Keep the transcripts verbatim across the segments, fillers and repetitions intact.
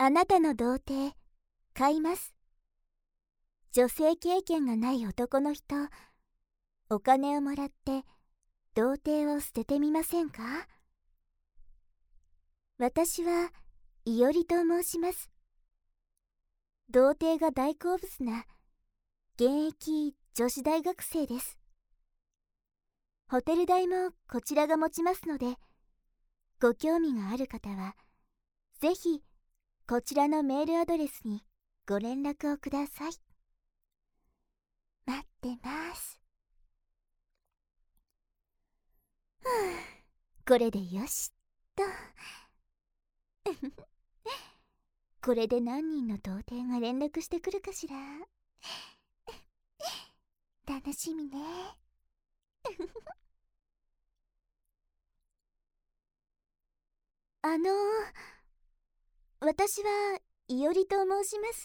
あなたの童貞買います。女性経験がない男の人、お金をもらって童貞を捨ててみませんか？私は伊織と申します。童貞が大好物な現役女子大学生です。ホテル代もこちらが持ちますので、ご興味がある方はぜひこちらのメールアドレスにご連絡をください。待ってます。ふぅ、これでよしっと。これで何人の童貞が連絡してくるかしら。楽しみね。あの私は伊織と申します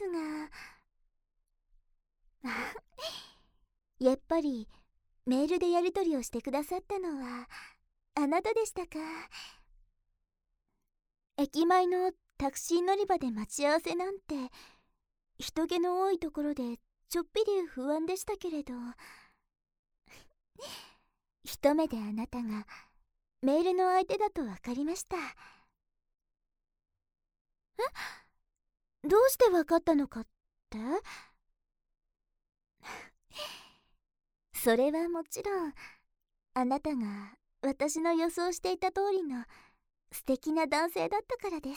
がやっぱりメールでやり取りをしてくださったのはあなたでしたか。駅前のタクシー乗り場で待ち合わせなんて人気の多いところでちょっぴり不安でしたけれど、一目であなたがメールの相手だと分かりました。え？どうして分かったのかって？それはもちろんあなたが私の予想していた通りの素敵な男性だったからです。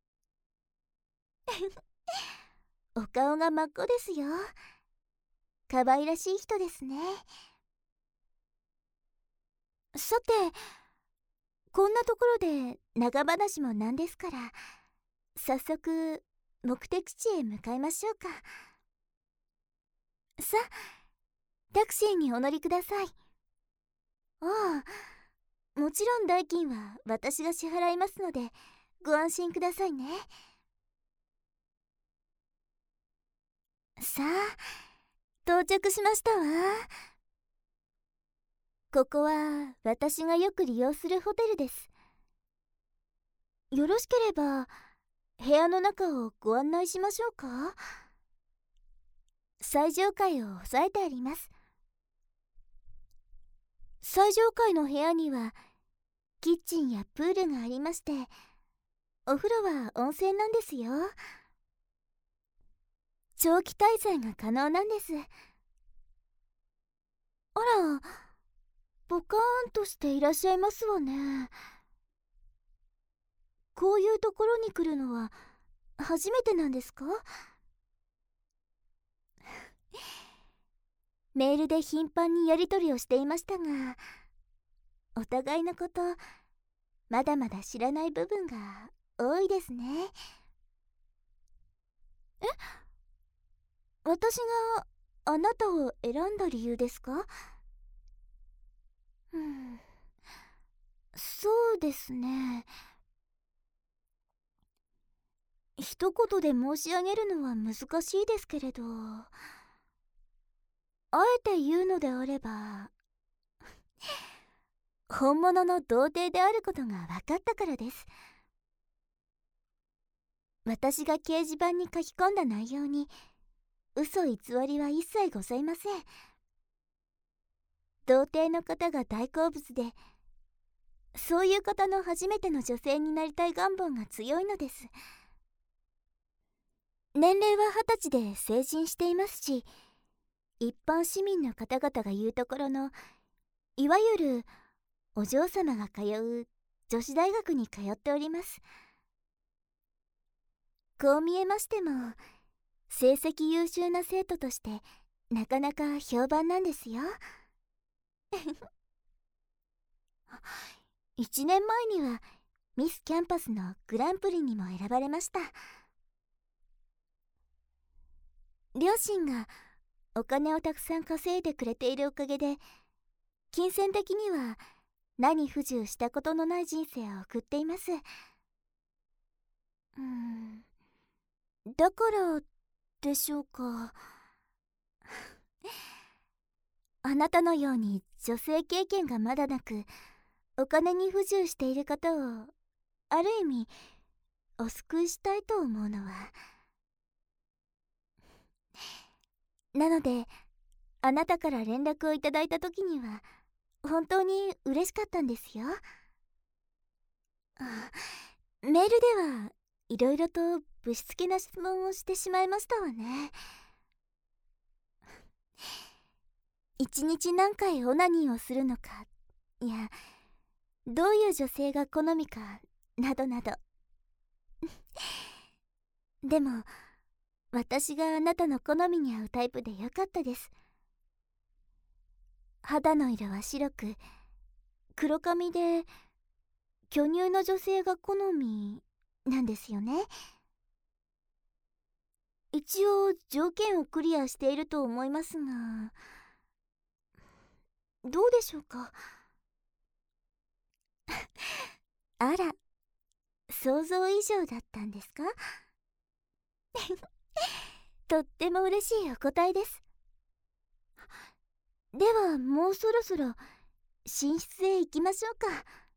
お顔が真っ赤ですよ。可愛らしい人ですね。さて、こんなところで長話もなんですから、早速目的地へ向かいましょうか。さあ、タクシーにお乗りください。ああ、もちろん代金は私が支払いますのでご安心くださいね。さあ、到着しましたわ。ここは私がよく利用するホテルです。よろしければ部屋の中をご案内しましょうか。最上階を押さえてあります。最上階の部屋にはキッチンやプールがありまして、お風呂は温泉なんですよ。長期滞在が可能なんです。あら、ポカーンとしていらっしゃいますわね。こういうところに来るのは初めてなんですか？メールで頻繁にやり取りをしていましたが、お互いのことまだまだ知らない部分が多いですね。え？私があなたを選んだ理由ですか？うん、そうですね。一言で申し上げるのは難しいですけれど、あえて言うのであれば、本物の童貞であることが分かったからです。私が掲示板に書き込んだ内容に嘘偽りは一切ございません。童貞の方が大好物で、そういう方の初めての女性になりたい願望が強いのです。年齢は二十歳で成人していますし、一般市民の方々が言うところのいわゆるお嬢様が通う女子大学に通っております。こう見えましても成績優秀な生徒としてなかなか評判なんですよ。いちねんまえにはミスキャンパスのグランプリにも選ばれました。両親がお金をたくさん稼いでくれているおかげで、金銭的には何不自由したことのない人生を送っています。うーん、だからでしょうか。あなたのように女性経験がまだなくお金に不自由している方をある意味お救いしたいと思うのは。なので、あなたから連絡をいただいた時には本当に嬉しかったんですよ。あ、メールではいろいろとぶしつけな質問をしてしまいましたわね。一日何回オナニーをするのか、いや、どういう女性が好みかなどなど。でも私があなたの好みに合うタイプでよかったです。肌の色は白く黒髪で巨乳の女性が好みなんですよね。一応条件をクリアしていると思いますが、どうでしょうか。あら、想像以上だったんですか？とっても嬉しいお答えです。ではもうそろそろ寝室へ行きましょうか。